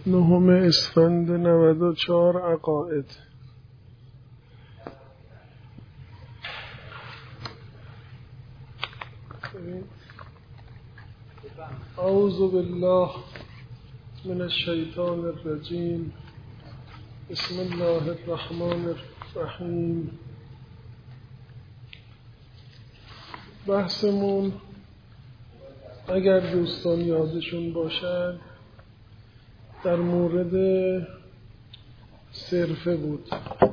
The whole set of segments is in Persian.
9 اسفند 94 عقاید. اعوذ بالله من الشیطان الرجیم. بسم الله الرحمن الرحیم. بحثمون اگر دوستان یادشون باشد در مورد صرفه بود.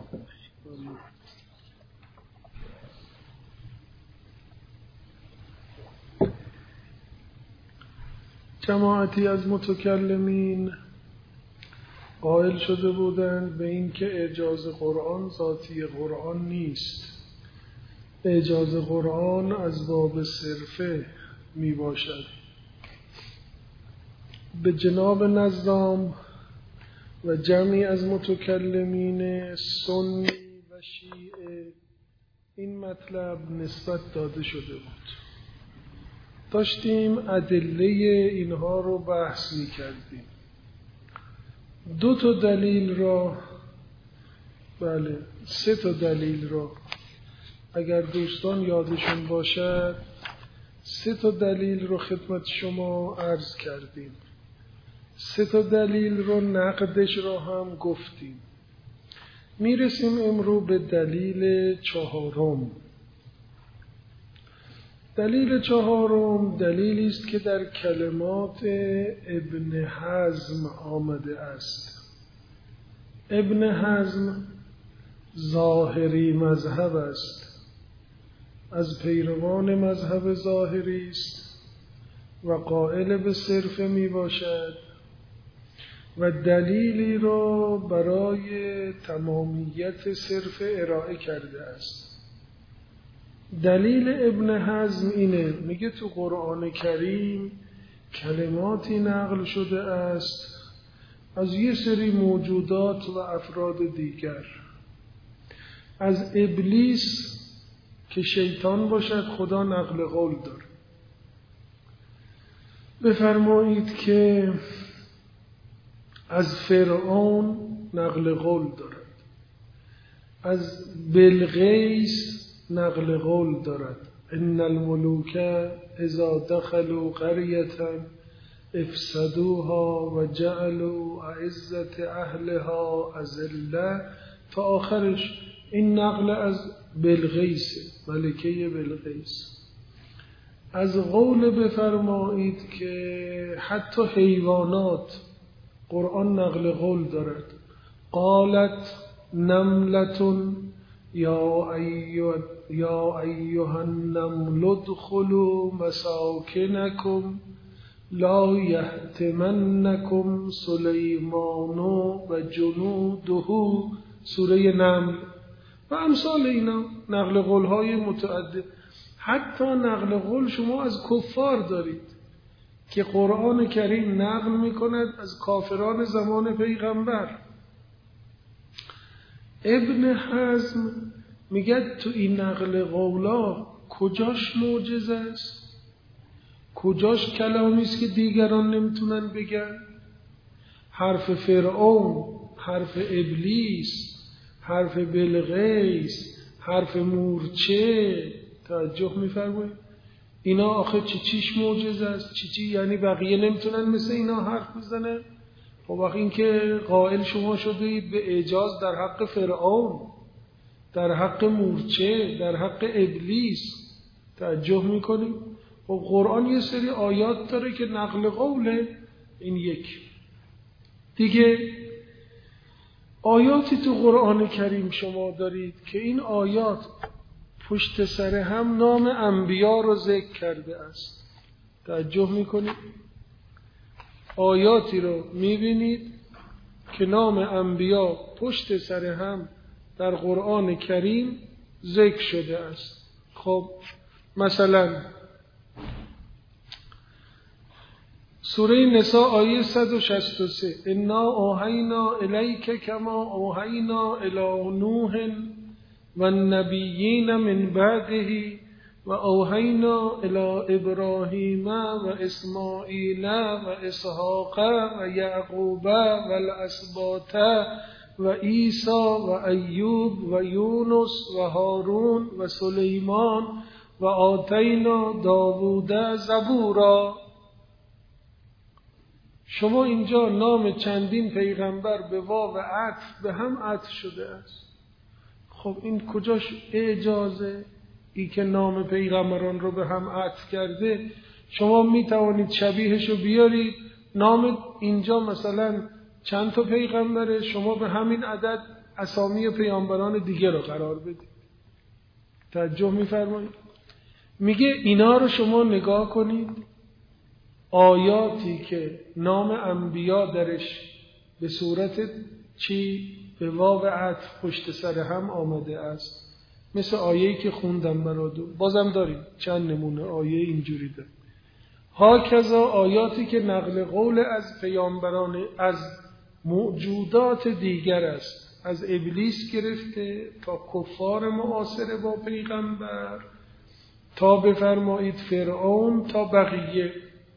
جماعتی از متکلمین قائل شده بودند به این که اعجاز قرآن ذاتی قرآن نیست. اعجاز قرآن از باب صرفه می باشد. به جناب نظام و جمعی از متکلمین سنی و شیعه این مطلب نسبت داده شده بود. داشتیم ادله اینها رو بحث می کردیم. 2 دلیل را 3 دلیل را اگر دوستان یادشون باشد 3 دلیل رو خدمت شما عرض کردیم. 3 دلیل رو نقدش را هم گفتیم. میرسیم امروز به دلیل 4. دلیل 4 دلیلی است که در کلمات ابن حزم آمده است. ابن حزم ظاهری مذهب است، از پیروان مذهب ظاهری است و قائل به صرفه می باشد و دلیلی را برای تمامیت صرفه ارائه کرده است. دلیل ابن حزم اینه، میگه تو قرآن کریم کلماتی نقل شده است از یه سری موجودات و افراد دیگر. از ابلیس که شیطان باشد خدا نقل قول داره. بفرمایید که از فرعون نقل قول دارد، از بلقیس نقل قول دارد. ان الملوک اذا دخلوا قریة افسدوها و جعلوا اعزة اهلها اذلة تا آخرش. این نقل از بلقیس، ملکه بلقیس. از قول بفرمایید که حتی حیوانات قرآن نقل قول دارد. قالت نملة یا ایها النمل ادخلوا مساکنکم لا یحطمنکم سلیمان و جنوده. سوره نمل و امثال اینا نقل قول های متعدد. حتی نقل قول شما از کفار دارید که قرآن کریم نقل می کند از کافران زمان پیغمبر. ابن حزم میگه تو این نقل قولا کجاش معجزه است؟ کجاش کلامی است که دیگران نمیتونن بگن؟ حرف فرعون، حرف ابلیس، حرف بلقیس، حرف مورچه. توجه میفرمایید؟ اینا آخه چیش معجزه است؟ چی یعنی بقیه نمیتونن مثل اینا حرف بزنن؟ خب وقتی این که قائل شما شدید به اعجاز در حق فرعون، در حق مورچه، در حق ابلیس، توجه میکنید؟ خب قرآن یه سری آیات داره که نقل قوله. این یک. دیگه آیاتی تو قرآن کریم شما دارید که این آیات پشت سر هم نام انبیا رو ذکر کرده است. توجه میکنید؟ آیاتی رو میبینید که نام انبیا پشت سر هم در قرآن کریم ذکر شده است. خب مثلا سوره نساء آیه 163 انا اوحینا الیک کما اوحینا الی نوح و النبیین من بعده و اوحینا الی ابراهیم و اسماعیل و اسحاق و یعقوب و الاسباط و عیسی و ایوب و یونس و هارون و سلیمان و آتینا داوود زبورا. شما اینجا نام چندین پیغمبر به واو عطف به هم عطف شده است. خب این کجاش اعجازه؟ ای که نام پیغمبران رو به هم عطف کرده. شما می توانید شبیهشو بیارید، نام اینجا مثلا چند تا پیغمبره، شما به همین عدد اسامی پیامبران دیگه رو قرار بدید. توجه می‌فرمایید؟ میگه اینا رو شما نگاه کنید، آیاتی که نام انبیا درش به صورت چی؟ به واو عطف پشت سر هم آمده است، مثل آیه‌ای که خوندم براتون. بازم داریم چند نمونه آیه اینجوری داریم. هاکذا آیاتی که نقل قول از پیامبران از موجودات دیگر است، از ابلیس گرفته تا کفار معاصر با پیغمبر، تا بفرمایید فرعون تا بقیه،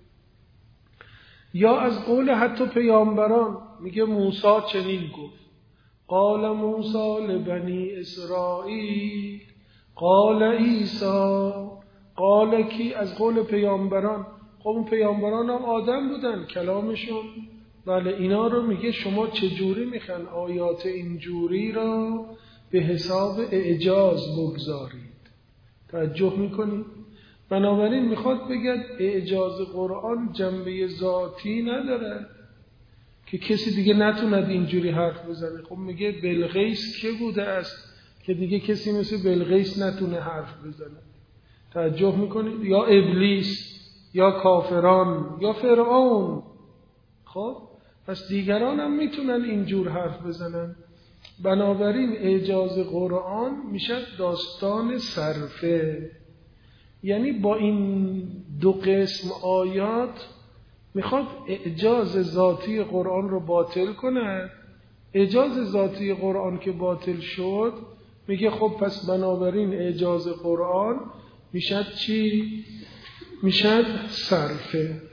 یا از قول حتی پیامبران. میگه موسی چنین گفت، قال موسی لبنی اسرائیل قال عیسی. قال کی؟ از قول پیامبران. خب اون پیامبران هم آدم بودن، کلامشون. بله اینا رو میگه شما چجوری میخوان آیات اینجوری را به حساب اعجاز بگذارید؟ توجه میکنید؟ بنابراین میخواد بگه اعجاز قرآن جنبه ذاتی نداره که کسی دیگه نتوند اینجوری حرف بزنه. خب میگه بلقیس که بوده است که دیگه کسی مثل بلقیس نتونه حرف بزنه؟ توجه میکنید؟ یا ابلیس یا کافران یا فرعون. خب پس دیگران هم میتونن اینجور حرف بزنن. بنابراین اعجاز قرآن میشه داستان صرفه، یعنی با این دو قسم آیات میخواد اعجاز ذاتی قرآن رو باطل کنه. اعجاز ذاتی قرآن که باطل شد، میگه خب پس بنابراین اعجاز قرآن میشد چی؟ میشد صرفه.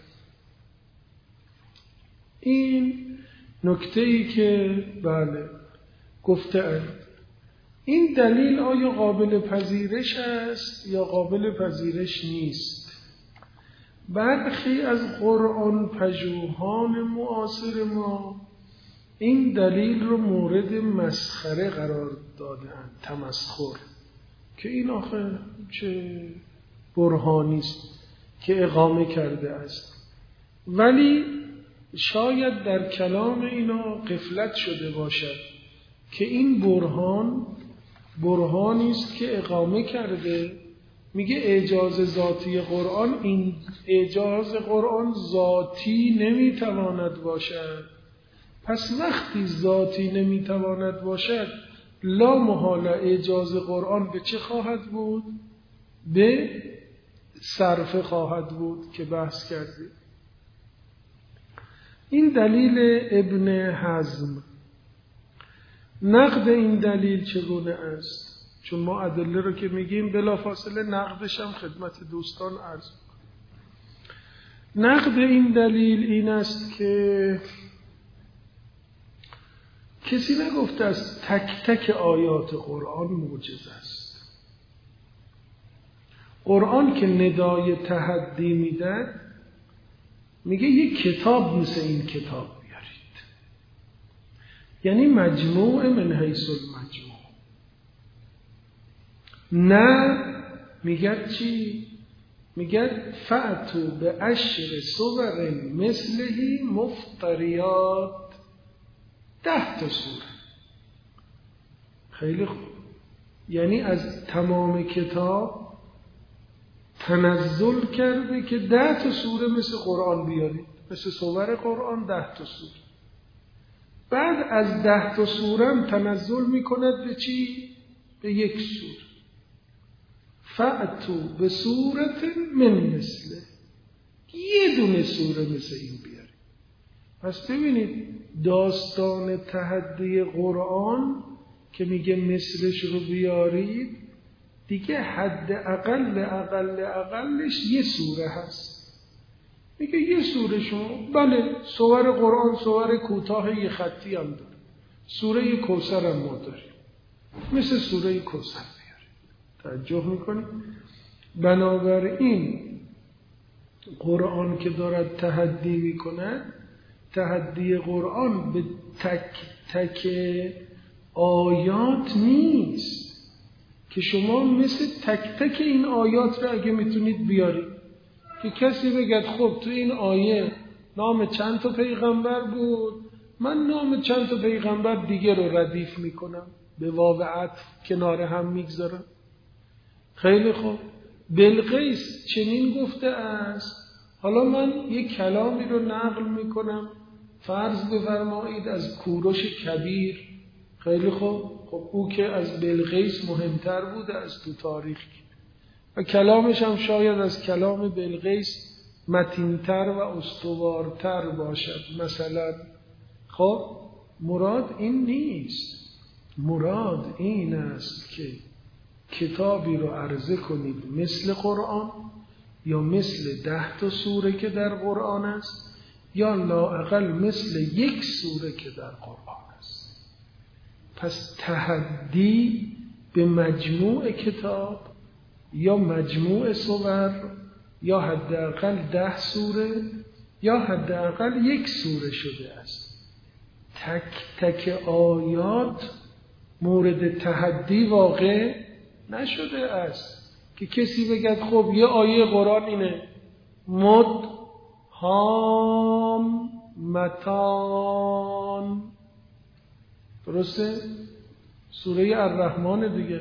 این نکته‌ای که بله گفته اند. این دلیل آیا قابل پذیرش است یا قابل پذیرش نیست؟ برخی از قرآن پژوهان معاصر ما این دلیل رو مورد مسخره قرار دادند، تمسخر، که این آخه چه برهانی است که اقامه کرده است. ولی شاید در کلام اینا غفلت شده باشد که این برهانی است که اقامه کرده. میگه اعجاز ذاتی قرآن، این اعجاز قرآن ذاتی نمیتواند باشد. پس وقتی ذاتی نمیتواند باشد، لا محاله اعجاز قرآن به چه خواهد بود؟ به صرفه خواهد بود که بحث کردیم. این دلیل ابن حزم. نقد این دلیل چگونه است؟ چون ما ادله رو که میگیم بلافاصله نقدش هم خدمت دوستان عرض می‌کنم. نقد این دلیل این است که کسی نگفته است تک تک آیات قرآن معجزه است. قرآن که ندای تحدی میده، میگه یک کتاب مثل این کتاب بیارید، یعنی مجموع من حیث المجموع. نه میگه چی؟ میگه فأتوا بعشر صور مثله مفتریات، 10 تا سوره. خیلی خوب، یعنی از تمام کتاب تنزل کرده که 10 تا سوره مثل قرآن بیارید، مثل سور قرآن 10 تا سوره. بعد از 10 تا سوره هم تنزل میکند به چی؟ به یک سوره. فأتوا بسورة من مثله، یه دونه سوره مثل این بیارید. پس ببینید داستان تحدی قرآن که میگه مثلش رو بیارید، دیگه حد اقلش یه سوره هست. میگه یه سوره شما، بله سور قرآن سور کوتاه یه خطی هم داره، سوره کوثر هم ما داریم، مثل سوره کوثر بیاریم. توجه میکنیم؟ بنابراین قرآن که دارد تحدی میکنه، تحدی قرآن به تک تک آیات نیست که شما مثل تک تک این آیات رو اگه میتونید بیارید که کسی بگد خب تو این آیه نام چند تا پیغمبر بود، من نام چند تا پیغمبر دیگه رو ردیف میکنم، به واو عطف کنار هم میگذارم. خیلی خوب، بلقیس چنین گفته است، حالا من یک کلامی رو نقل میکنم، فرض بفرمایید از کوروش کبیر. خیلی خوب، خب او که از بلقیس مهمتر بوده از تو تاریخ و کلامش هم شاید از کلام بلقیس متینتر و استوارتر باشد مثلا. خب مراد این نیست، مراد این است که کتابی رو عرضه کنید مثل قرآن یا مثل 10 تا سوره که در قرآن است یا لااقل مثل یک سوره که در قرآن است. پس تحدی به مجموع کتاب یا مجموع سور یا حداقل 10 سوره یا حداقل یک سوره شده است. تک تک آیات مورد تحدی واقع نشده است که کسی بگد خب یه آیه قرآن اینه مدهامتان، درسته؟ سوره الرحمن دیگه،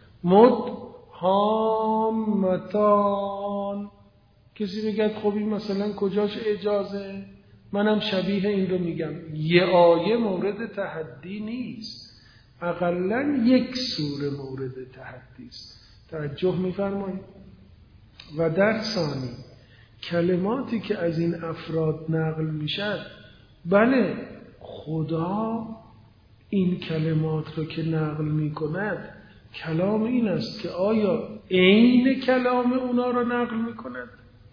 مدهامتان. کسی بگد خب این مثلا کجاش اجازه؟ منم شبیه این رو میگم، یه آیه مورد تحدی نیست، اقلن یک سوره مورد تحدی است. توجه میفرمایید؟ و در ثانی کلماتی که از این افراد نقل میشد، بله خدا این کلمات رو که نقل میکند کلام این است که آیا عین کلام اونا رو نقل میکند؟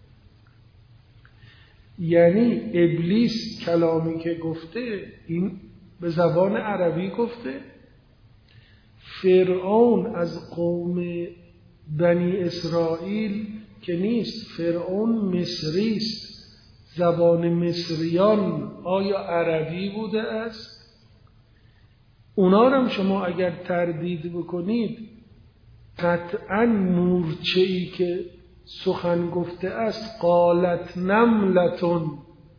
یعنی ابلیس کلامی که گفته این به زبان عربی گفته، فرعون از قوم بنی اسرائیل که نیست، فرعون مصری است، زبان مصریان آیا عربی بوده است؟ اونا رو شما اگر تردید بکنید قطعا مورچه‌ای که سخن گفته است قالت نملتون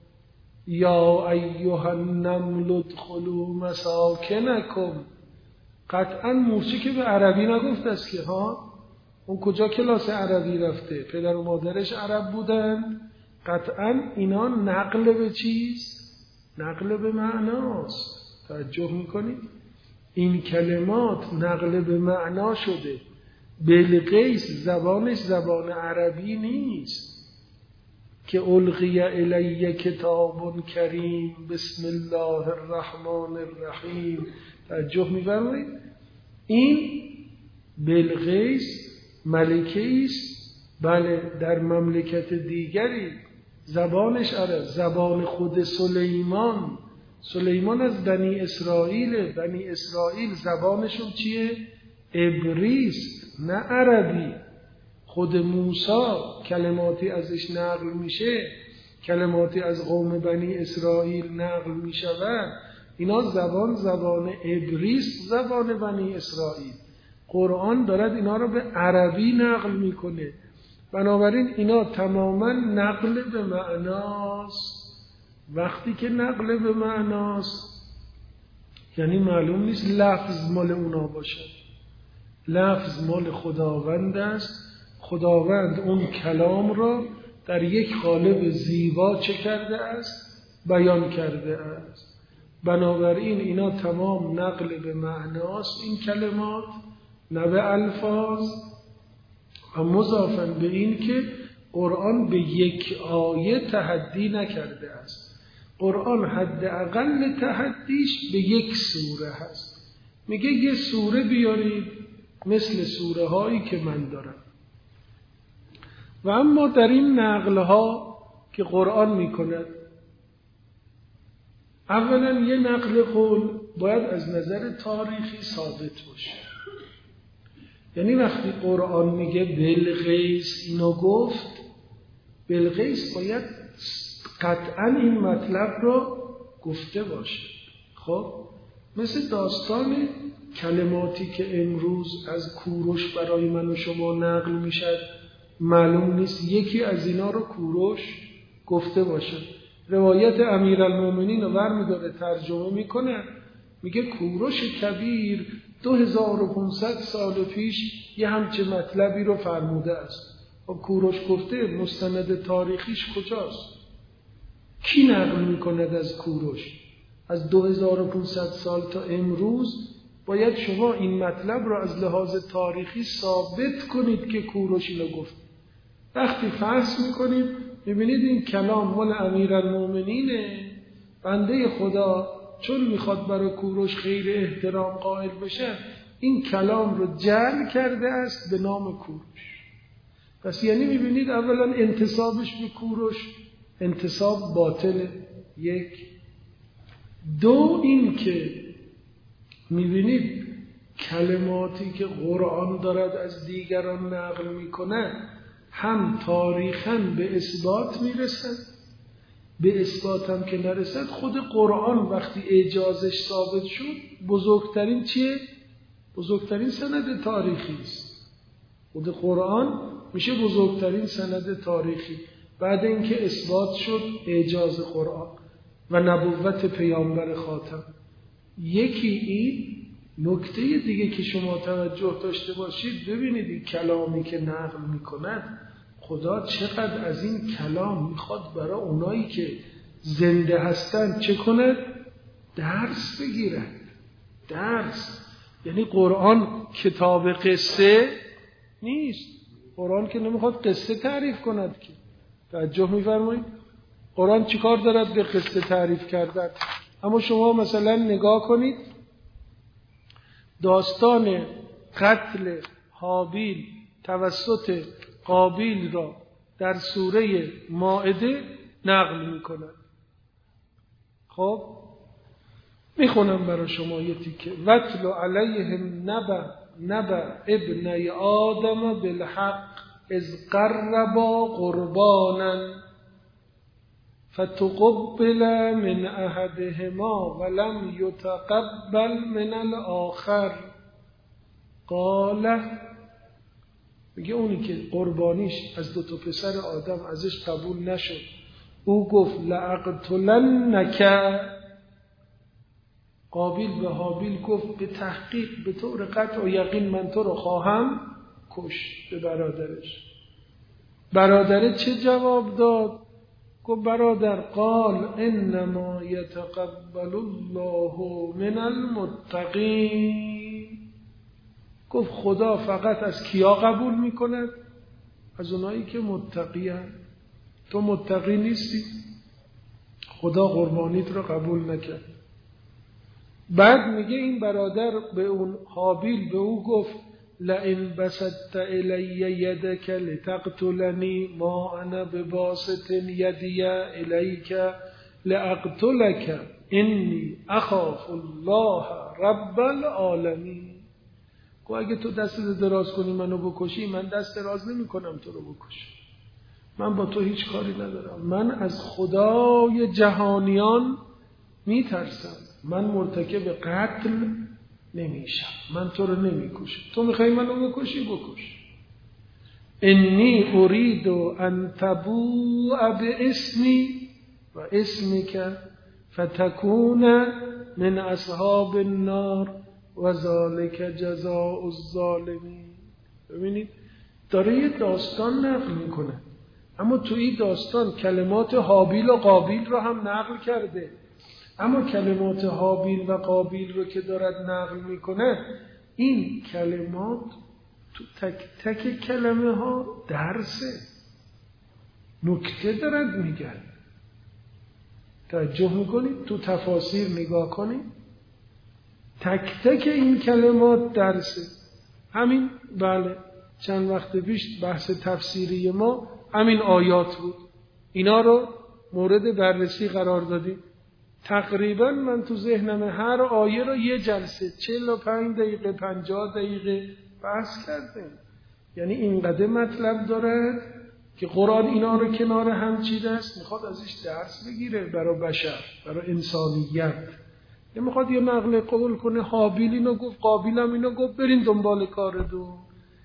یا ایها النمل ادخلوا مساکنکم، قطعا مورچه که به عربی نگفته است که ها، اون کجا کلاس عربی رفته؟ پدر و مادرش عرب بودن؟ قطعا اینا نقل به چیست؟ نقل به معناست. توجه میکنید؟ این کلمات نقل به معنا شده. بلقیس زبانش زبان عربی نیست که القی الی کتاب کریم بسم الله الرحمن الرحیم. توجه می‌فرمایید؟ این بلقیس ملکه است، بله در مملکت دیگری زبانش عرب، زبان خود سلیمان از بنی اسرائیل، بنی اسرائیل زبانشون چیه؟ عبریست نه عربی. خود موسی کلماتی ازش نقل میشه، کلماتی از قوم بنی اسرائیل نقل میشود، اینا زبان عبریست، زبان بنی اسرائیل. قرآن دارد اینا رو به عربی نقل میکنه، بنابراین اینا تماما نقل به معناست. وقتی که نقل به معناست یعنی معلوم نیست لفظ مال اونا باشد، لفظ مال خداوند است. خداوند اون کلام را در یک قالب زیبا چه کرده است؟ بیان کرده است. بنابراین اینا تمام نقل به معناست، این کلمات نه به الفاظ. و مضافاً به این که قرآن به یک آیه تحدی نکرده است. قرآن حداقل تحدیش به یک سوره هست. میگه یه سوره بیارید، مثل سوره هایی که من دارم. و اما در این نقل ها که قرآن می کند، اولا یه نقل قول باید از نظر تاریخی ثابت باشه. یعنی وقتی قرآن میگه بلقیس اینو گفت، بلقیس باید قطعا این مطلب رو گفته باشه. خب مثل داستان کلماتی که امروز از کوروش برای من و شما نقل میشد، معلوم نیست یکی از اینا رو کوروش گفته باشه. روایت امیرالمومنین رو برمی‌داره ترجمه میکنه، میگه کوروش کبیر 2500 سال پیش یه همچه مطلبی رو فرموده است. خب کوروش گفته، مستند تاریخیش کجاست؟ کی نقل میکند از کوروش؟ از 2500 سال تا امروز باید شما این مطلب رو از لحاظ تاریخی ثابت کنید که کوروش اینو گفت. وقتی فحص میکنید میبینید این کلام مال امیرالمومنینه، بنده خدا چون میخواد برای کوروش خیر احترام قائل بشه این کلام رو جعل کرده است به نام کوروش. پس یعنی میبینید اولا انتسابش به کوروش انتساب باطله. یک. دو، این که میبینید کلماتی که قرآن دارد از دیگران نقل میکنه هم تاریخاً به اثبات میرسد، به اثبات هم که نرسد خود قرآن وقتی اعجازش ثابت شد بزرگترین چیه؟ بزرگترین سند تاریخی است. خود قرآن میشه بزرگترین سند تاریخی بعد اینکه اثبات شد اعجاز قرآن و نبوت پیامبر خاتم. یکی این نکته دیگه که شما توجه داشته باشید، ببینید این کلامی که نقل میکند خدا چقدر از این کلام میخواد برای اونایی که زنده هستن چه کند؟ درس بگیرند. درس یعنی قرآن کتاب قصه نیست. قرآن که نمیخواد قصه تعریف کند که. توجه میفرمایید؟ قرآن چیکار دارد به قصه تعریف کردن؟ اما شما مثلا نگاه کنید داستان قتل هابیل توسط قابیل را در سوره مائده نقل می‌کند. خب میخونم برای شما یه تیکه. وَاتْلُ عَلَيْهِمْ نَبَأَ ابْنَیْ آدَمَ بِالْحَقِّ اذ قربا قربانا فتقبل من احدهما ولم يتقبل من الاخر قال، میگه اونی که قربانیش از دو تا پسر آدم ازش قبول نشد او گفت لأقتلنک. قابیل به هابیل گفت به تحقیق به طور قطع و یقین من تو رو خواهم کشت. به برادرش. برادره چه جواب داد؟ گفت برادر قال انما یتقبل الله من المتقین. گفت خدا فقط از کیا قبول میکند؟ از اونایی که متقی هستند. تو متقی نیستی، خدا قربانیت رو قبول نکرد. بعد میگه این برادر به اون هابیل به او گفت لئن بسطت الی یدک لتقتلنی ما انا بباسط یدی الیک لاقتلک انی اخاف الله رب العالمین. گفت اگه تو دستت دراز کنی منو بکشی من دست دراز نمی کنم تو رو بکشم. من با تو هیچ کاری ندارم. من از خدای جهانیان میترسم. من مرتکب قتل نمیشم. من تو رو نمیکشم. تو میخوای منو بکشی بکش. انی اريد ان تبوء باسمی و اسمک فتکون من اصحاب النار و ذالک جزاء الظالمین. ببینید داره یه داستان نقل میکنه، اما تو این داستان کلمات هابیل و قابیل رو هم نقل کرده. اما کلمات هابیل و قابیل رو که دارد نقل میکنه این کلمات تو تک تک کلمه ها درسه، نکته دارد میگن. توجه میکنید تو تفاسیر نگاه کنید، تک تک این کلمات درسه. همین بله چند وقت پیش بحث تفسیری ما همین آیات بود. اینا رو مورد بررسی قرار دادیم. تقریبا من تو ذهنم هر آیه رو یه جلسه 45 دقیقه 50 دقیقه بحث کردیم. یعنی اینقدر مطلب داره که قرآن اینا رو کنار هم چیده است، میخواد ازش درس بگیره برای بشر، برای انسانیت. میخواد یه نقل قول کنه، حابیل اینو گفت قابیل هم اینو گفت، برین دنبال کار دو.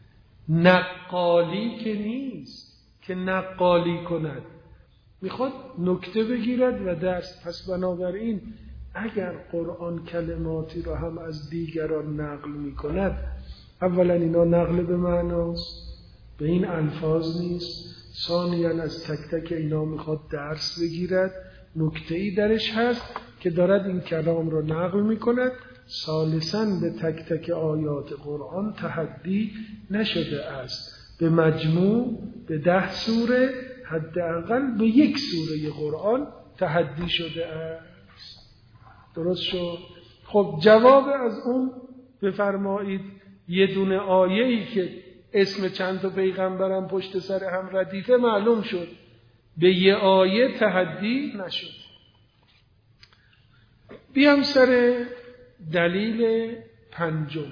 نقالی که نیست که نقالی کند، میخواد نکته بگیرد و درس. پس بنابراین اگر قرآن کلماتی رو هم از دیگران نقل میکند، اولا اینا نقل به معناست، به این الفاظ نیست. ثانیاً از تک تک اینا میخواد درس بگیرد، نکته‌ای درش هست که دارد این کلام رو نقل میکند. ثالثاً به تک تک آیات قرآن تحدی نشده است. به مجموع به 10 سوره حداقل به 1 سوره قرآن تحدی شده است. درست شد؟ خب جواب از اون بفرمایید. یه دونه آیه‌ای که اسم چند تا پیغمبرم پشت سر هم ردیفه معلوم شد، به یه آیه تحدی نشد. بیام سر دلیل پنجم.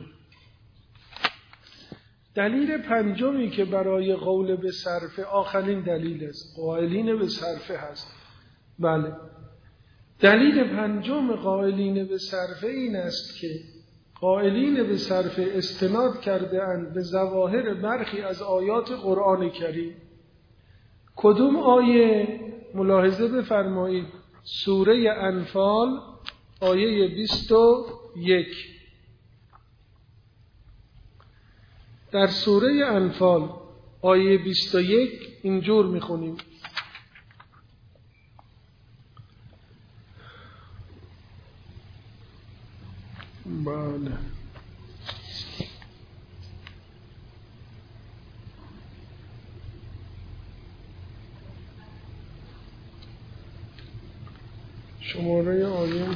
دلیل پنجمی که برای قول به صرفه آخرین دلیل است، قائلین به صرفه هست. بله، دلیل پنجم قائلین به صرفه این است که قائلین به صرفه استناد کرده اند به ظواهر برخی از آیات قرآن کریم. کدوم آیه؟ ملاحظه بفرمایید. سوره انفال آیه 21. در سوره انفال آیه 21 اینجور میخونیم: بله شماره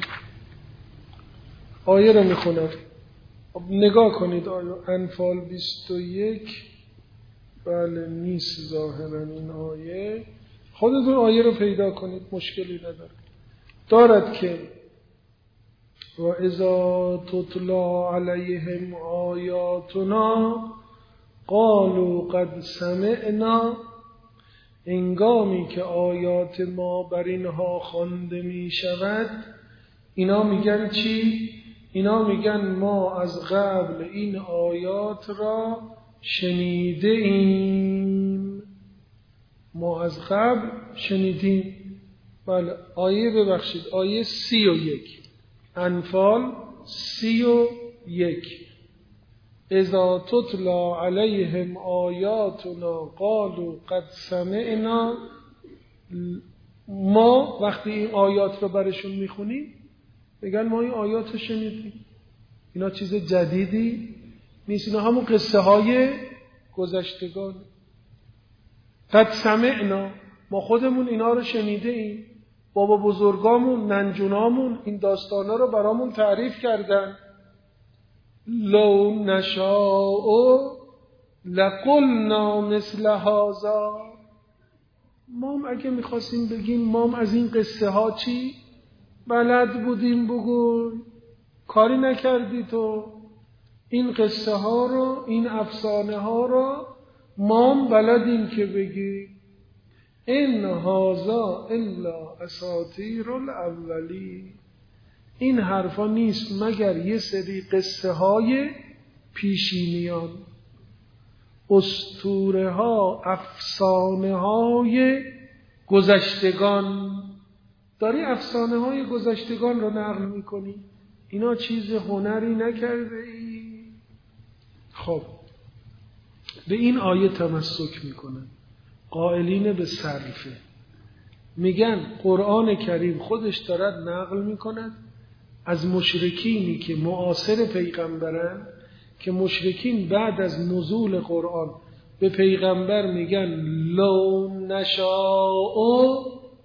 آیه رو میخونم. نگاه کنید آیه انفال 21. بله نیست ظاهرا این آیه، خودتون آیه رو پیدا کنید، مشکلی نداره. دارد که و اذا تتلا علیهم آیاتنا قالوا قد سمعنا، انگامی که آیات ما بر اینها خوانده می شود، اینا میگن چی؟ اینا میگن ما از قبل این آیات را شنیده ایم. ما از قبل شنیدیم. بله آیه ببخشید آیه 31 انفال 31. اذا تتلا علیهم آیاتنا قالوا قد سمعنا. ما وقتی این آیات رو برشون میخونیم میگن ما این آیات رو شنیدیم. اینا چیز جدیدی نیست، اینا همون قصه های گذشتگان. قد سمعنا، ما خودمون اینا رو شنیده ایم. بابا بزرگامون ننجونامون این داستانا رو برامون تعریف کردن. لو نشاء لقلنا مثل هذا. ما اگه میخواستیم بگیم ما از این قصه ها چی بلد بودیم بگو، کاری نکردی تو. این قصه ها رو، این افسانه ها رو ما بلدیم که بگی. این هذا الا اساطیر الاولی. این حرفا نیست مگر یه سری قصه های پیشینیان، اسطوره ها، افسانه های گذشتگان. داری افسانه های گذشتگان رو نقل میکنی، اینا چیز هنری نکرده ای. خب به این آیه تمسک میکنن قائلین به صرفه، میگن قرآن کریم خودش دارد نقل میکند از مشرکینی که معاصر پیغمبرن، که مشرکین بعد از نزول قرآن به پیغمبر میگن لو نشاء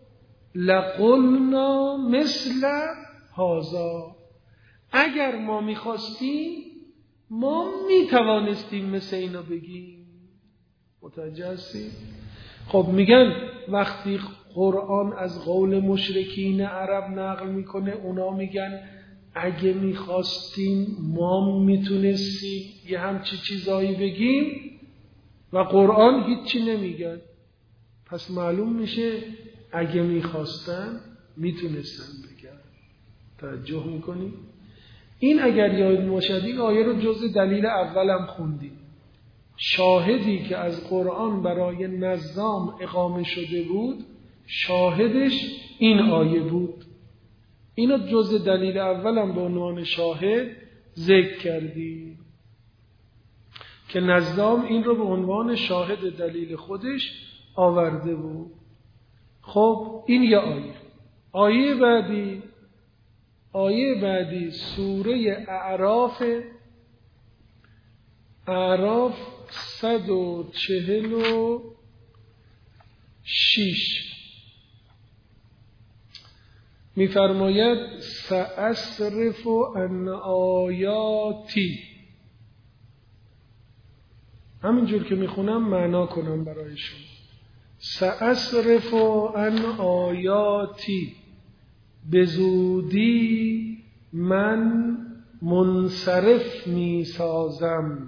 لقلنا مثل هذا. اگر ما میخواستیم ما میتوانستیم مثل اینا بگیم. متوجه هستید؟ خب میگن وقتی قرآن از قول مشرکین عرب نقل میکنه، اونا میگن اگه میخواستیم ما میتونستیم یه همچی چیزایی بگیم و قرآن هیچی نمیگن. پس معلوم میشه اگه میخواستن میتونستن بگن. توجه میکنی؟ این اگر یاد باشد این آیه رو جز دلیل اولم خوندیم. شاهدی که از قرآن برای نظام اقامه شده بود شاهدش این آیه بود. اینو جز دلیل اولم به عنوان شاهد ذکر کردیم که نظام این رو به عنوان شاهد دلیل خودش آورده بود. خب این یه آیه. آیه بعدی سوره اعراف 146 می‌فرماید سأصرف عن آیاتی. همینجور که میخونم معنا کنم برایشون. سأصرف عن آیاتی، به زودی من منصرف میسازم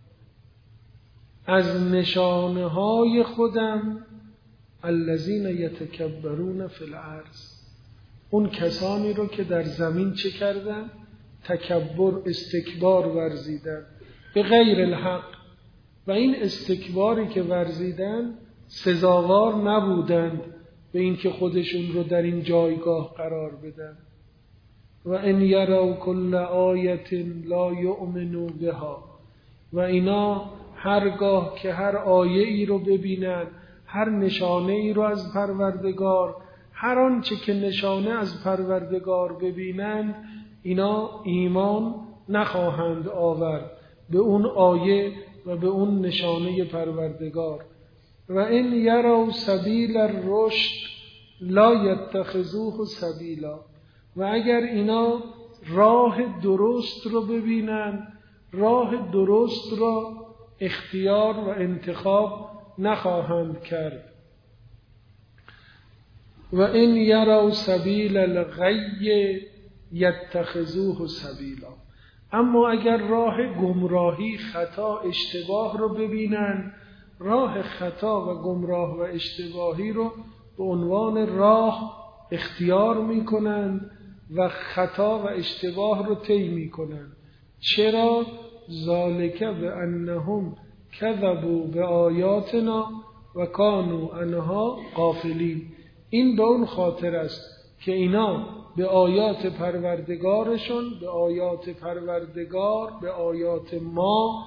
از نشانه های خودم الذین یتکبرون فی الارض، اون کسانی رو که در زمین چه کردن؟ تکبر، استکبار ورزیدن به غیر الحق، و این استکباری که ورزیدن سزاوار نبودند به این که خودشون رو در این جایگاه قرار بدن. و ان یروا کل آیت لا یؤمنوا بها، و اینا هرگاه که هر آیه ای رو ببینن، هر نشانه ای رو از پروردگار، هر آنچه که نشانه از پروردگار ببینند، اینا ایمان نخواهند آورد به اون آیه و به اون نشانه پروردگار. و ان یروا سبیل الرشد لا یتخذوه سبیلا، و اگر اینا راه درست رو ببینن، راه درست را اختیار و انتخاب نخواهند کرد. و ان یروا سبیل الغی یتخذوه سبیلا، اما اگر راه گمراهی، خطا، اشتباه رو ببینن، راه خطا و گمراه و اشتباهی رو به عنوان راه اختیار میکنن و خطا و اشتباه رو طی میکنن. چرا؟ ذالک بانهم کذبوا بآیاتنا و کانوا عنها غافلین. این به اون خاطر است که اینا به آیات پروردگارشون، به آیات پروردگار، به آیات ما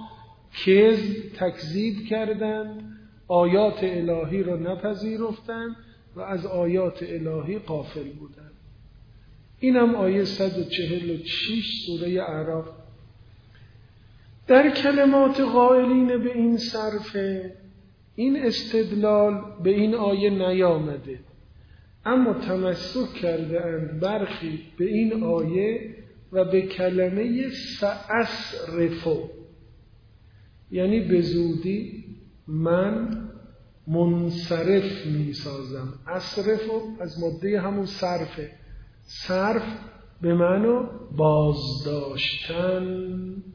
تکذیب کردند، آیات الهی رو نپذیرفتند و از آیات الهی غافل بودند. اینم آیه 146 سوره اعراف. در کلمات قائلین به این صرفه این استدلال به این آیه نیامده، اما تمسک کرده اند برخی به این آیه و به کلمه سأصرفو، یعنی به زودی من منصرف می سازم. اصرفو از ماده همون صرفه. صرف به معنی بازداشتن.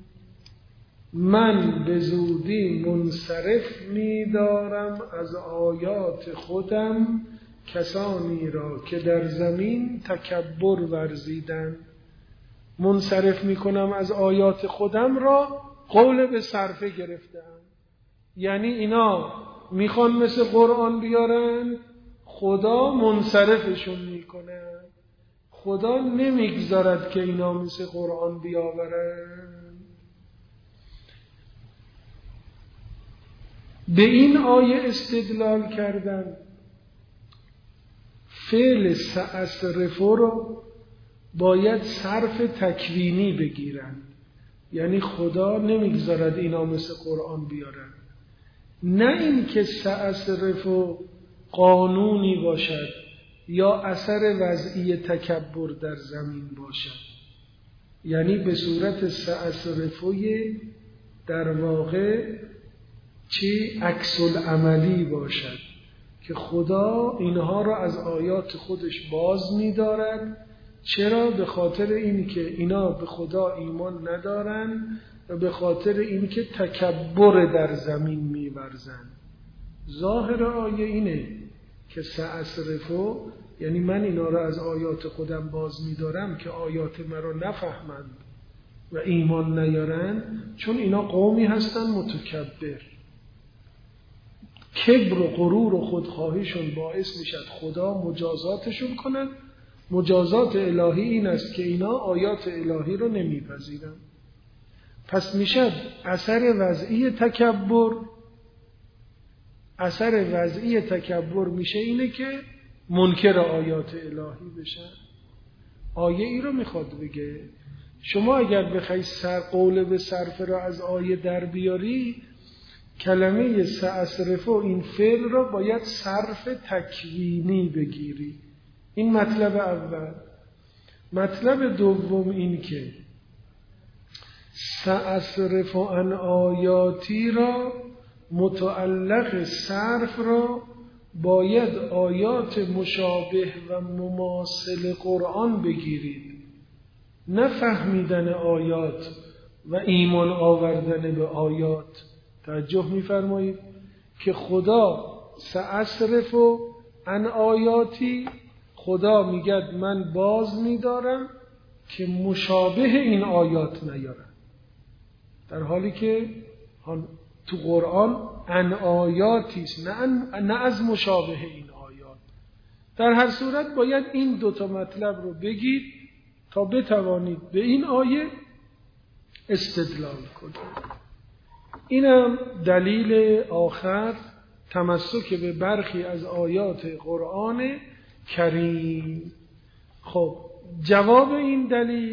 من به زودی منصرف می دارم از آیات خودم کسانی را که در زمین تکبر ورزیدن. منصرف می کنم از آیات خودم را قول به صرفه گرفتم، یعنی اینا میخوان مثل قرآن بیارن، خدا منصرفشون میکنه. خدا نمیگذارد که اینا مثل قرآن بیاورن. به این آیه استدلال کردن فعل سأصرفو رو باید صرف تکوینی بگیرن، یعنی خدا نمیگذارد اینا مثل قرآن بیارن، نه این که سأصرفو قانونی باشد یا اثر وضعی تکبر در زمین باشد. یعنی به صورت سأصرفوی در واقع چی عکس العملی باشد که خدا اینها را از آیات خودش باز می‌دارد. چرا؟ به خاطر این که اینا به خدا ایمان ندارن و به خاطر این که تکبر در زمین می‌ورزن. ظاهر آیه اینه که سأصرفو یعنی من اینا را از آیات خودم باز می‌دارم که آیات مرا نفهمند و ایمان نیارن، چون اینا قومی هستن متکبر. کبر و غرور و خودخواهیشون باعث میشد خدا مجازاتشون کنن. مجازات الهی این است که اینا آیات الهی رو نمیپذیرن. پس میشد اثر وضعی تکبر میشه اینه که منکر آیات الهی بشن. آیه ای رو میخواد بگه شما اگر بخوای قول به صرف را از آیه در بیاری، کلمه سأصرفو این فعل را باید صرف تکوینی بگیری. این مطلب اول. مطلب دوم این که سأصرفو عن آیاتی را متعلق صرف را باید آیات مشابه و مماثل قرآن بگیرید، نه فهمیدن آیات و ایمان آوردن به آیات. توجه می‌فرمایید که خدا سأصرفو عن آیاتی، خدا میگه من باز می‌دارم که مشابه این آیات نیارن، در حالی که تو قرآن عن آیاتی است، نه از مشابه این آیات. در هر صورت باید این دوتا مطلب رو بگید تا بتوانید به این آیه استدلال کنید. اینم دلیل آخر، تمسک به برخی از آیات قرآن کریم. خب جواب این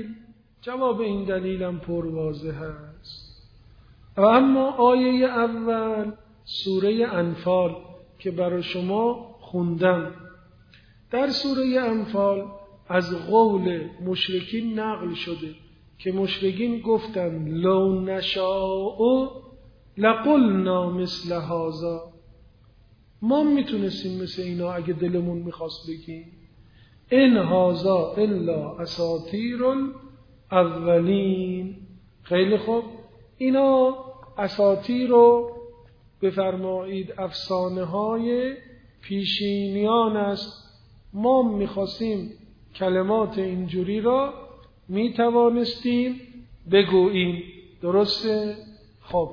دلیلم پرواضح است. اما آیه اول سوره انفال که برای شما خوندم، در سوره انفال از قول مشرکین نقل شده که مشرکین گفتن لو نشاء لقلنا مثل هذا، ما میتونستیم مثل اینا اگه دلمون میخواست بگیم. ان هذا الا اساطیر الاولین. خیلی خوب، اینا اساطیر رو بفرمایید افسانه های پیشینیان است. ما میخواستیم کلمات اینجوری را میتوانستیم بگوییم. درسته؟ خب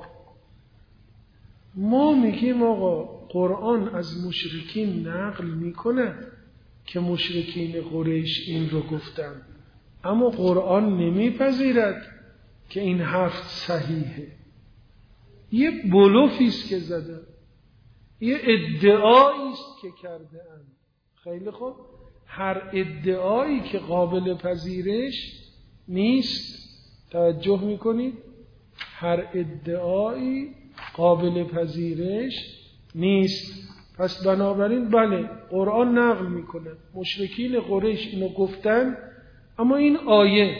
ما میگیم آقا قرآن از مشرکین نقل میکنه که مشرکین قریش این رو گفتن، اما قرآن نمیپذیرد که این حرف صحیحه. یه بلوفی است که زدن، یه ادعایی است که کرده اند. خیلی خوب، هر ادعایی که قابل پذیرش نیست، توجه میکنید، هر ادعایی قابل پذیرش نیست. پس بنابراین بله قرآن نقل میکنه مشرکین قریش اینو گفتن، اما این آیه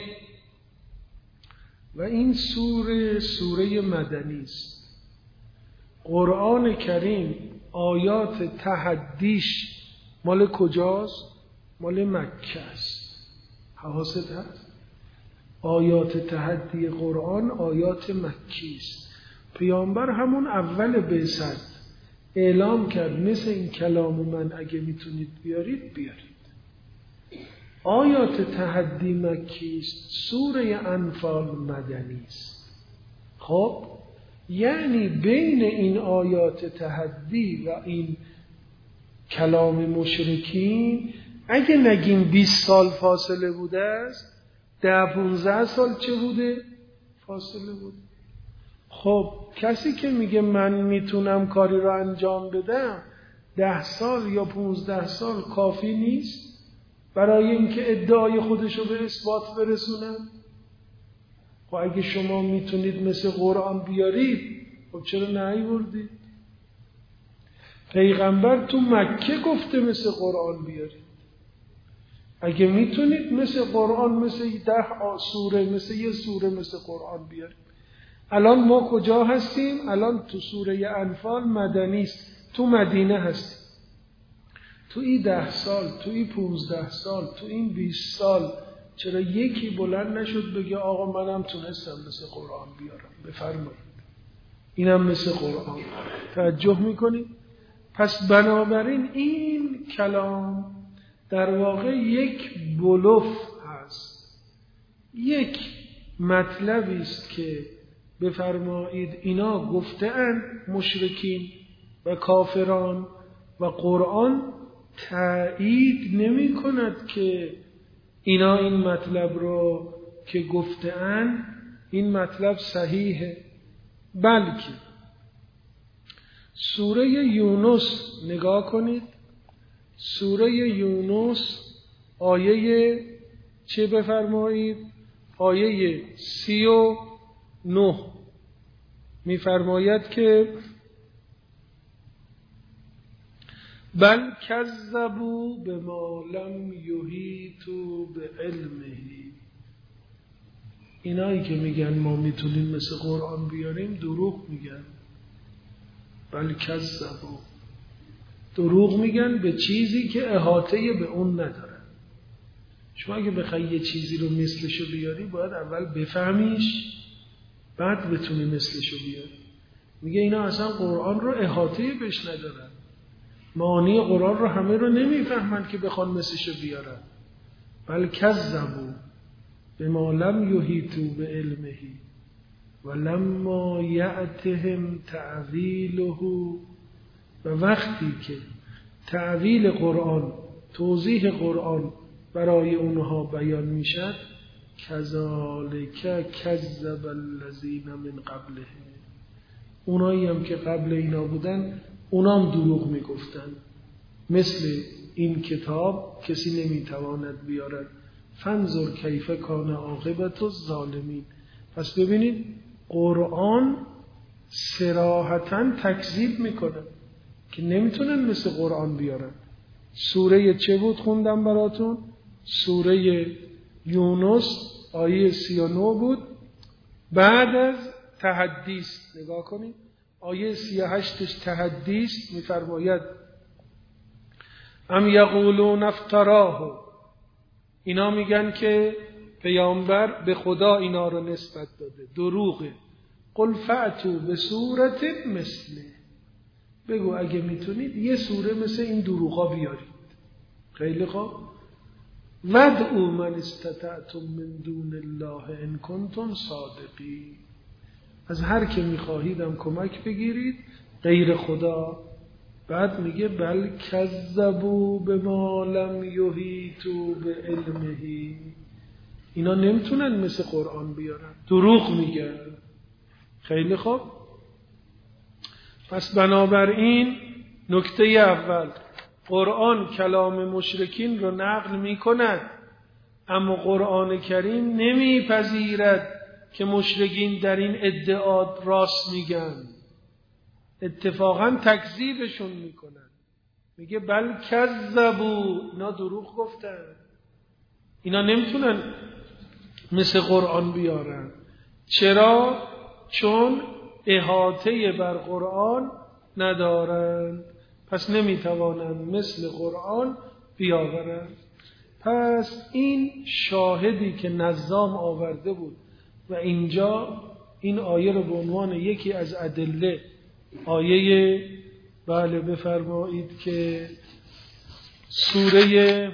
و این سوره مدنی است. قرآن کریم آیات تحدیش مال کجاست؟ مال مکه است. حواست هست؟ آیات تحدی قرآن آیات مکی است. پیامبر همون اول بعثت اعلام کرد مثل این کلام من اگه میتونید بیارید بیارید. آیات تحدی مکی است، سوره انفال مدنی است. خب یعنی بین این آیات تحدی و این کلام مشرکین اگه نگیم 20 سال فاصله بوده است، 10-15 سال چه بوده؟ فاصله بوده. خب کسی که میگه من میتونم کاری رو انجام بدم 10 سال یا 15 سال کافی نیست برای اینکه ادعای خودشو به اثبات برسونن؟ خب اگه شما میتونید مثل قرآن بیارید، خب چرا نیاوردید؟ پیغمبر تو مکه گفته مثل قرآن بیارید. اگه میتونید مثل قرآن، مثل 10 سوره، مثل یه سوره مثل قرآن بیارید. الان ما کجا هستیم؟ الان تو سوره انفال مدنی است، تو مدینه هستیم. تو این 10 سال، تو این 15 سال، تو این 20 سال چرا یکی بلند نشد بگه آقا منم تونستم مثل قرآن بیارم؟ بفرمایید، اینم مثل قرآن. توجه میکنید؟ پس بنابراین این کلام در واقع یک بلوف هست، یک مطلبی است که بفرمایید اینا گفته‌اند مشرکین و کافران، و قرآن تایید نمی کند که اینا این مطلب رو که گفته‌اند این مطلب صحیحه. بلکه سوره یونس نگاه کنید، سوره یونس آیه چه بفرمایید؟ آیه 39 میفرماید که بل کذبوا بما لم یحیطوا بعلمه. اینایی که میگن ما میتونیم مثل قرآن بیاریم دروغ میگن. بل کذبوا، دروغ میگن به چیزی که احاطه به اون ندارن. شما اگه بخوای یه چیزی رو مثلشو بیاری باید اول بفهمیش بعد بتونی مثلشو بیاری. میگه اینا اصلا قرآن رو احاطه بهش ندارن، معانی قرآن رو همه رو نمیفهمن که بخوان مثلشو بیارن. بل کذبوا بما لم یحیطوا بعلمه ولما یأتهم تعویله. و وقتی که تعویل قرآن، توضیح قرآن برای اونها بیان میشد، کذالک کذب الذین من قبله، اونایی هم که قبل اینا بودن اونام دروغ میگفتن. مثل این کتاب کسی نمیتواند بیارد. فانظر کیف کان عاقبت الظالمین. پس ببینید قرآن صراحتاً تکذیب میکنه که نمیتونن مثل قرآن بیارن. سوره چه بود خوندم براتون؟ سوره یونس آیه 39 بود، بعد از تحدیث. نگاه کنید آیه 38 تحدیث میفرماید ام یقولون افتراه، اینا میگن که پیامبر به خدا اینا رو نسبت داده، دروغه. قل فأتوا بسورة مثله، بگو اگه میتونید یه سوره مثل این دروغا بیارید. خیلی خوب. ودعوا من استطعتم من دون الله ان کنتم صادقین، از هر که میخواهیدم کمک بگیرید غیر خدا. بعد میگه بل کذبوا بما لم یحیطوا بعلمه، اینا نمیتونن مثل قرآن بیارن، دروغ میگن. خیلی خوب. پس بنابراین نکته اول، قرآن کلام مشرکین رو نقل میکند، اما قرآن کریم نمیپذیرد که مشرکین در این ادعا راست میگن، اتفاقا تکذیبشون میکنن. میگه بل کذبوا، اینا دروغ گفتن، اینا نمیتونن مثل قرآن بیارن. چرا؟ چون احاطه بر قرآن ندارند، پس نمیتوانند مثل قرآن بیاورند. پس این شاهدی که نظام آورده بود و اینجا این آیه رو به عنوان یکی از ادله، آیه بله بفرمایید که سوره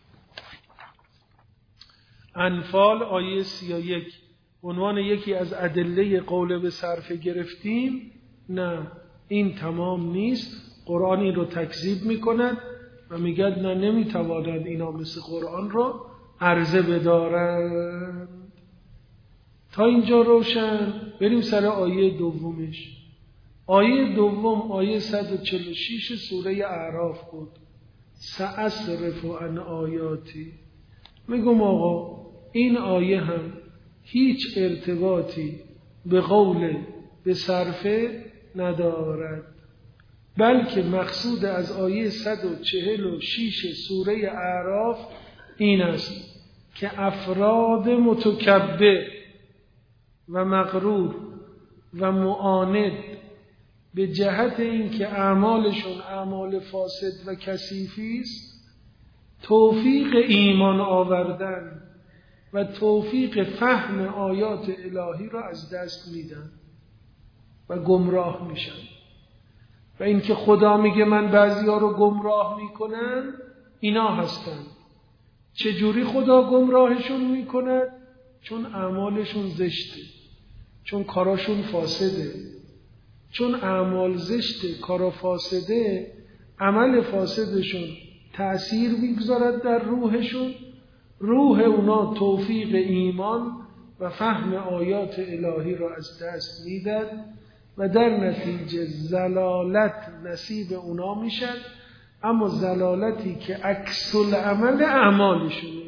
انفال آیه 31 عنوان یکی از ادله قول به صرفه گرفتیم. نه، این تمام نیست. قرآن این رو تکذیب میکند و میگد نه، نمیتواند اینا مثل قرآن رو عرضه بدارند. تا اینجا روشن. بریم سر آیه دومش. آیه دوم آیه 146 سوره اعراف بود. سأصرف عن آیاتی. میگم آقا این آیه هم هیچ ارتباطی به قول به صرفه ندارد، بلکه مقصود از آیه 146 سوره اعراف این است که افراد متکبر و مغرور و معاند به جهت اینکه اعمالشون اعمال فاسد و کثیفی است، توفیق ایمان آوردن و توفیق فهم آیات الهی را از دست میدن و گمراه میشن. و اینکه خدا میگه من بعضیا رو گمراه میکنم، اینا هستن. چجوری خدا گمراهشون میکند؟ چون اعمالشون زشته، چون کاراشون فاسده. چون اعمال زشته، کارا فاسده، عمل فاسدشون تأثیر میگذارد در روحشون. روح اونا توفیق ایمان و فهم آیات الهی را از دست میدن و در نتیجه زلالت نصیب اونا میشن، اما زلالتی که عکس العمل اعمالشونه.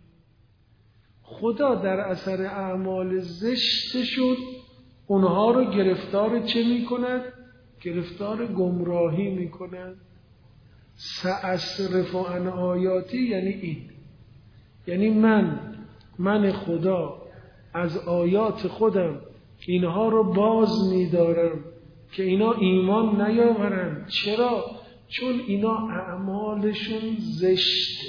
خدا در اثر اعمال زشتشون اونها رو گرفتار چه میکند؟ گرفتار گمراهی میکند. سأصرف عن آیاتی یعنی این، یعنی من خدا از آیات خودم اینها رو باز می‌دارم که اینا ایمان نیاورن. چرا؟ چون اینا اعمالشون زشته.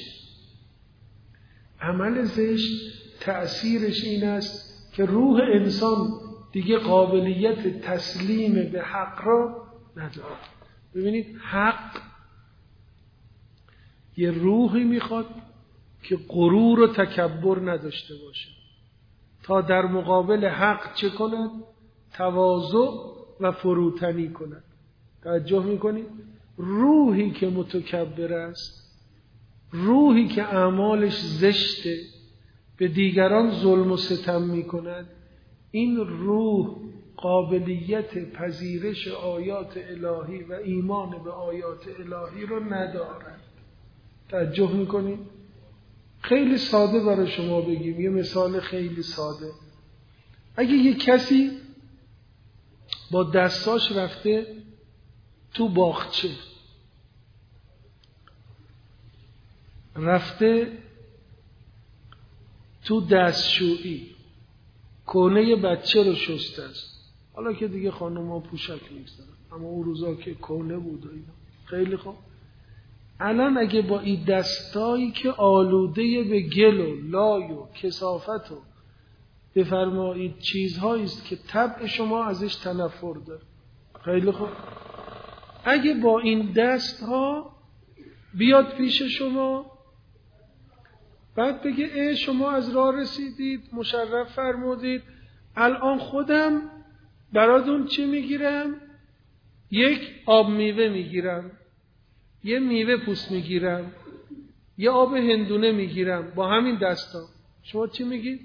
عمل زشت تأثیرش این است که روح انسان دیگه قابلیت تسلیم به حق را نداره. ببینید، حق یه روحی میخواد که غرور و تکبر نداشته باشه تا در مقابل حق چه کند؟ تواضع و فروتنی کند. توجه میکنید؟ روحی که متکبر است، روحی که اعمالش زشته، به دیگران ظلم و ستم میکند، این روح قابلیت پذیرش آیات الهی و ایمان به آیات الهی رو ندارد. توجه میکنید؟ خیلی ساده برای شما بگیم، یه مثال خیلی ساده. اگه یه کسی با دستاش رفته تو باغچه، رفته تو دستشویی، کونه بچه رو شسته است. حالا که دیگه خانوما پوشک می‌گذارن، اما اون روزا که کونه بود و اینا. خیلی خوب. الان اگه با این دستایی که آلوده به گل و لای و کثافت و بفرمایید چیزهایی است که طبع شما ازش تنفر داره، خیلی خوب، اگه با این دستها بیاد پیش شما بعد بگه شما از راه رسیدید، مشرف فرمودید، الان خودم براتون چی میگیرم؟ یک آب میوه میگیرم، یه میوه پوست میگیرم، یه آب هندونه میگیرم با همین دستا. شما چی میگید؟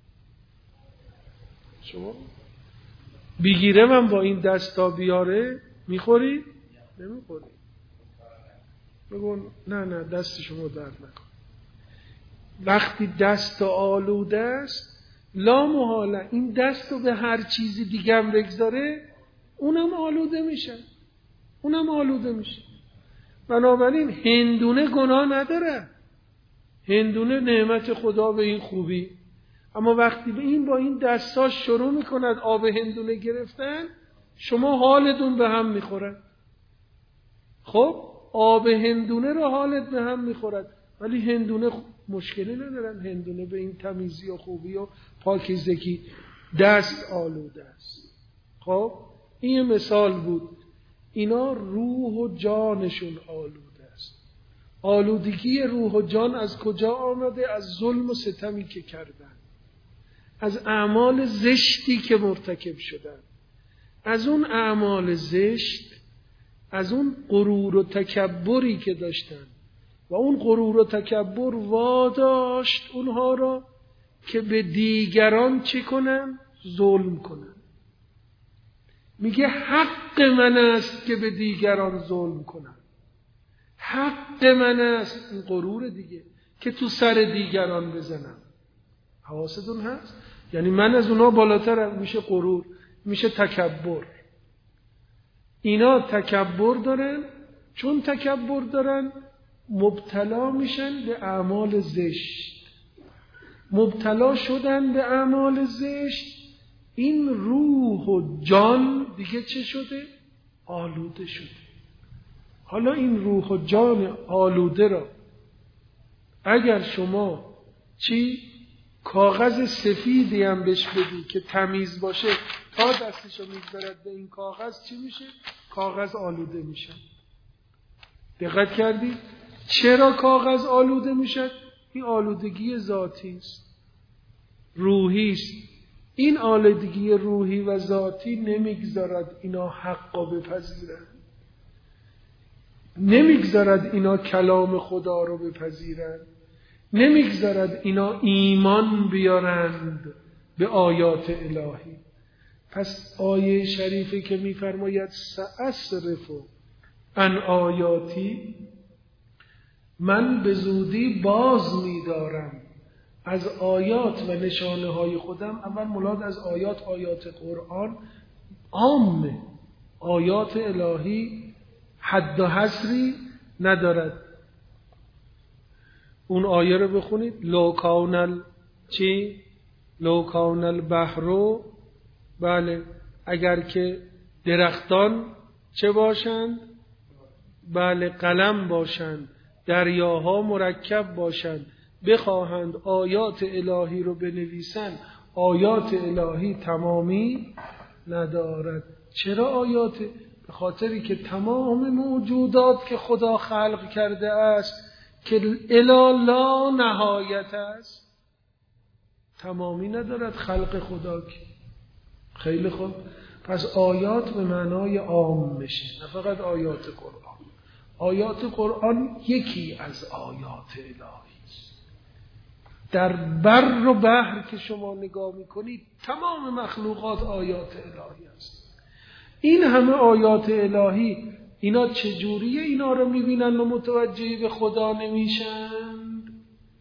شما بگیره من با این دستا بیاره میخوری؟ نمیخوری. بگون نه دست شما درد نکن. وقتی دست آلوده است، لا محاله این دستو به هر چیزی دیگه هم بگذاره اونم آلوده میشه. بنابراین هندونه گناه نداره، هندونه نعمت خدا به این خوبی. اما وقتی به این با این دستاش شروع میکند آب هندونه گرفتن، شما حالتون به هم میخورد. خب آب هندونه رو حالت به هم میخورد، ولی هندونه مشکلی ندارن. هندونه به این تمیزی و خوبی و پاکیزگی دست آلوده است. خب این یه مثال بود. اینا روح و جانشون آلوده است. آلودگی روح و جان از کجا آمده؟ از ظلم و ستمی که کردن، از اعمال زشتی که مرتکب شدن. از اون اعمال زشت، از اون غرور و تکبری که داشتن و اون غرور و تکبر واداشت اونها را که به دیگران چی کنن؟ ظلم کنن. میگه حق من است که به دیگران ظلم کنم. حق من است، این غرور دیگه، که تو سر دیگران بزنم. حواستون هست؟ یعنی من از اونا بالاترم، میشه غرور، میشه تکبر. اینا تکبر دارن، چون تکبر دارن مبتلا میشن به اعمال زشت. مبتلا شدن به اعمال زشت، این روح و جان دیگه چه شده؟ آلوده شده. حالا این روح و جان آلوده را اگر شما کاغذ سفیدی هم بهش بدی که تمیز باشه، تا دستشو میذارد به این کاغذ چی میشه؟ کاغذ آلوده میشه. دقت کردی؟ چرا کاغذ آلوده میشه؟ این آلودگی ذاتی است، روحی است. این آلودگی روحی و ذاتی نمیگذارد اینا حقا بپذیرند، نمیگذارد اینا کلام خدا رو بپذیرند، نمیگذارد اینا ایمان بیارند به آیات الهی. پس آیه شریفه که میفرماید سأصرف عن آیاتی، من به زودی باز میدارم از آیات و نشانه های خودم. اول مراد از آیات قرآن عامه، آیات الهی حد و حصری ندارد. اون آیه رو بخونید، لو کان البحر، بله، اگر که درختان چه باشند؟ بله، قلم باشند، دریاها مرکب باشند، بخواهند آیات الهی رو بنویسند، آیات الهی تمامی ندارد. چرا آیات؟ به خاطری که تمام موجودات که خدا خلق کرده است که الی لا نهایت است، تمامی ندارد خلق خدا. که خیلی خوب، پس آیات به معنای عام میشه، نه فقط آیات قرآن. آیات قرآن یکی از آیات الهی است. در بر و بحر که شما نگاه میکنید تمام مخلوقات آیات الهی است. این همه آیات الهی، اینا چجوریه اینا رو میبینن و متوجه به خدا نمیشند؟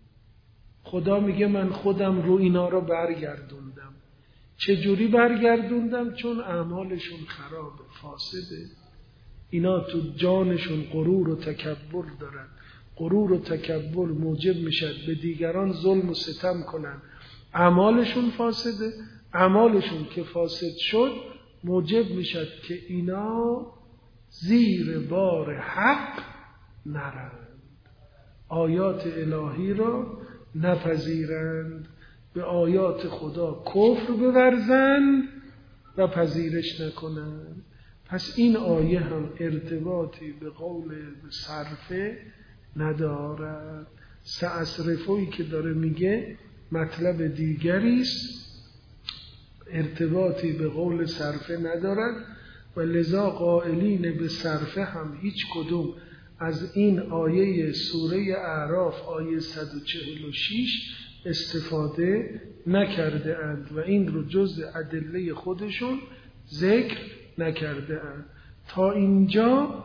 خدا میگه من خودم رو اینا رو برگردوندم. چجوری برگردوندم؟ چون اعمالشون خرابه، فاسده. اینا تو جانشون غرور و تکبر دارن. غرور و تکبر موجب میشد به دیگران ظلم و ستم کنن. اعمالشون فاسده. اعمالشون که فاسد شد موجب میشد که اینا زیر بار حق نرند، آیات الهی را نپذیرند، به آیات خدا کفر بورزند و پذیرش نکنند. پس این آیه هم ارتباطی به قول صرفه ندارد. سأصرفویی که داره میگه مطلب دیگری است، ارتباطی به قول صرفه ندارد و لذا قائلین به صرفه هم هیچ کدوم از این آیه سوره اعراف آیه 146 استفاده نکرده اند و این رو جز ادله خودشون ذکر نکرده اند. تا اینجا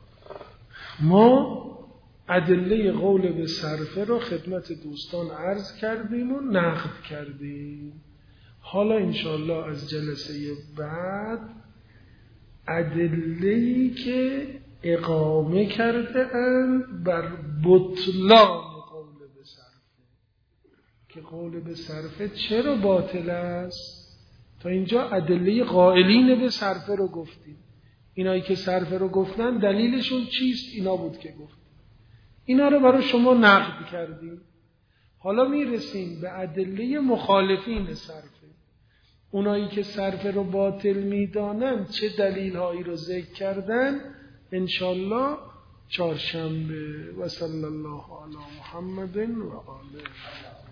ما ادله قول به صرفه را خدمت دوستان عرض کردیم و نقد کردیم. حالا انشاءالله از جلسه بعد ادله‌ای که اقامه کرده اند بر بطلان قول به صرفه، که قول به صرفه چرا باطل است. تا اینجا ادله قائلین به صرفه رو گفتیم. اینایی که صرفه رو گفتن دلیلشون چیست؟ اینا بود که گفتیم. اینا رو برای شما نقد کردیم. حالا میرسیم به ادله مخالفین صرفه. اونایی که صرفه رو باطل میدانن چه دلیل هایی رو ذکر کردن انشالله چهارشنبه. و صلی الله علی محمد و آله.